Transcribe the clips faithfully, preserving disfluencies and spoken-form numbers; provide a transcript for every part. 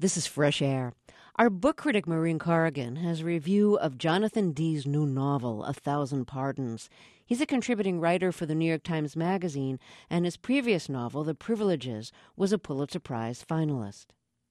This is Fresh Air. Our book critic Maureen Corrigan has a review of Jonathan Dee's new novel, A Thousand Pardons. He's a contributing writer for the New York Times Magazine, and his previous novel, The Privileges, was a Pulitzer Prize finalist.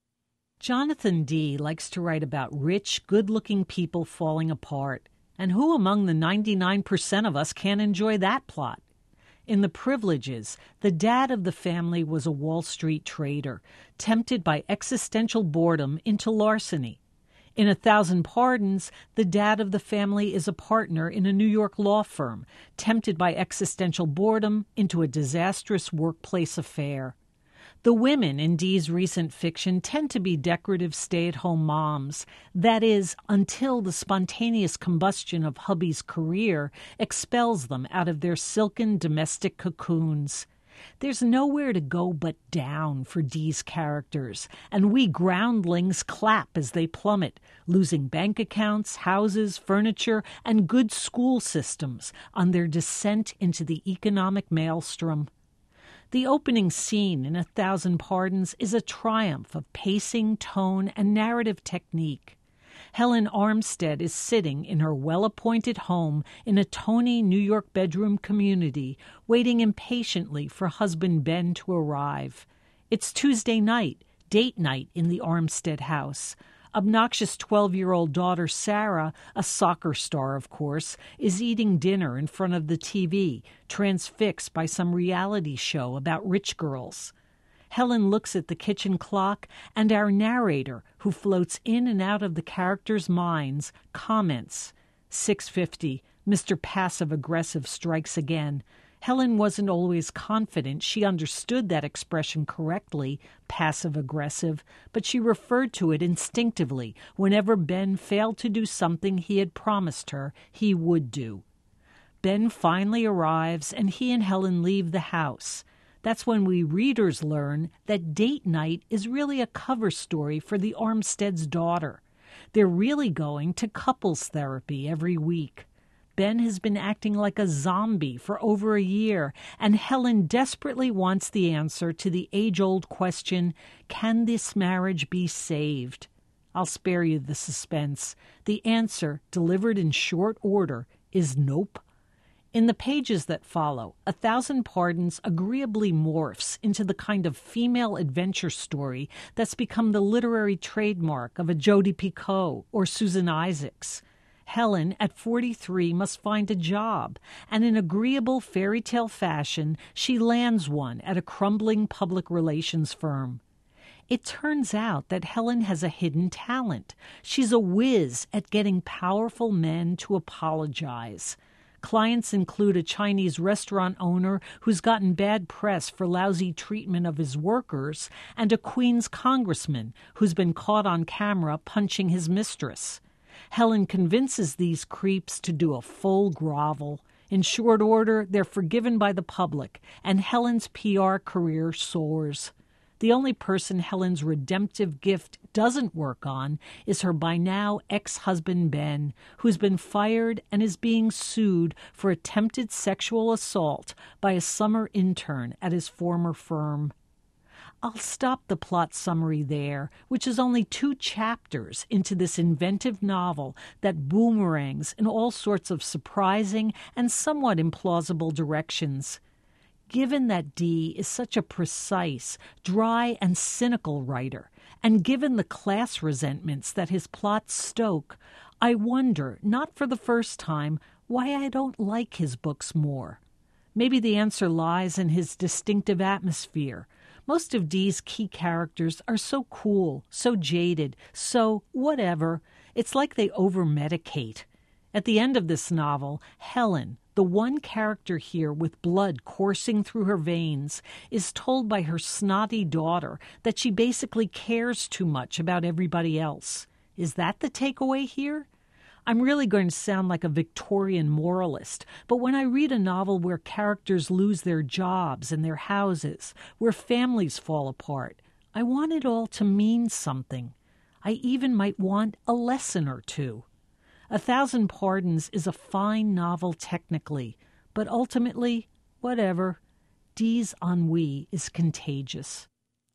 Jonathan Dee likes to write about rich, good-looking people falling apart. And who among the ninety-nine percent of us can't enjoy that plot? In The Privileges, the dad of the family was a Wall Street trader, tempted by existential boredom into larceny. In A Thousand Pardons, the dad of the family is a partner in a New York law firm, tempted by existential boredom into a disastrous workplace affair. The women in Dee's recent fiction tend to be decorative stay-at-home moms. That is, until the spontaneous combustion of hubby's career expels them out of their silken domestic cocoons. There's nowhere to go but down for Dee's characters, and we groundlings clap as they plummet, losing bank accounts, houses, furniture, and good school systems on their descent into the economic maelstrom. The opening scene in A Thousand Pardons is a triumph of pacing, tone, and narrative technique. Helen Armstead is sitting in her well-appointed home in a tony New York bedroom community, waiting impatiently for husband Ben to arrive. It's Tuesday night, date night in the Armstead house. Obnoxious twelve-year-old daughter Sarah, a soccer star, of course, is eating dinner in front of the T V, transfixed by some reality show about rich girls. Helen looks at the kitchen clock, and our narrator, who floats in and out of the characters' minds, comments, six fifty, Mister Passive-Aggressive strikes again. Helen wasn't always confident she understood that expression correctly, passive-aggressive, but she referred to it instinctively whenever Ben failed to do something he had promised her he would do. Ben finally arrives, and he and Helen leave the house. That's when we readers learn that date night is really a cover story for the Armstead's daughter. They're really going to couples therapy every week. Ben has been acting like a zombie for over a year, and Helen desperately wants the answer to the age-old question, can this marriage be saved? I'll spare you the suspense. The answer, delivered in short order, is nope. In the pages that follow, A Thousand Pardons agreeably morphs into the kind of female adventure story that's become the literary trademark of a Jodi Picoult or Susan Isaacs. Helen, at forty-three, must find a job, and in agreeable fairy tale fashion, she lands one at a crumbling public relations firm. It turns out that Helen has a hidden talent. She's a whiz at getting powerful men to apologize. Clients include a Chinese restaurant owner who's gotten bad press for lousy treatment of his workers, and a Queens congressman who's been caught on camera punching his mistress. Helen convinces these creeps to do a full grovel. In short order, they're forgiven by the public, and Helen's P R career soars. The only person Helen's redemptive gift doesn't work on is her by now ex-husband Ben, who's been fired and is being sued for attempted sexual assault by a summer intern at his former firm. I'll stop the plot summary there, which is only two chapters into this inventive novel that boomerangs in all sorts of surprising and somewhat implausible directions. Given that Dee is such a precise, dry, and cynical writer, and given the class resentments that his plots stoke, I wonder, not for the first time, why I don't like his books more. Maybe the answer lies in his distinctive atmosphere. Most of Dee's key characters are so cool, so jaded, so whatever. It's like they over-medicate. At the end of this novel, Helen, the one character here with blood coursing through her veins, is told by her snotty daughter that she basically cares too much about everybody else. Is that the takeaway here? I'm really going to sound like a Victorian moralist, but when I read a novel where characters lose their jobs and their houses, where families fall apart, I want it all to mean something. I even might want a lesson or two. A Thousand Pardons is a fine novel technically, but ultimately, whatever. Dee's ennui is contagious.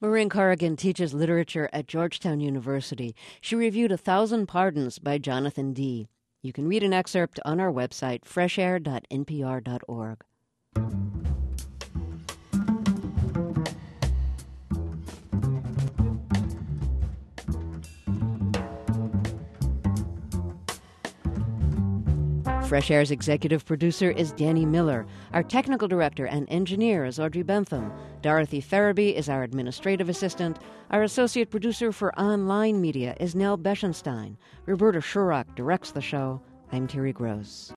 Maureen Corrigan teaches literature at Georgetown University. She reviewed A Thousand Pardons by Jonathan Dee. You can read an excerpt on our website, fresh air dot n p r dot org. Fresh Air's executive producer is Danny Miller. Our technical director and engineer is Audrey Bentham. Dorothy Farabee is our administrative assistant. Our associate producer for online media is Nell Beschenstein. Roberta Shurock directs the show. I'm Terry Gross.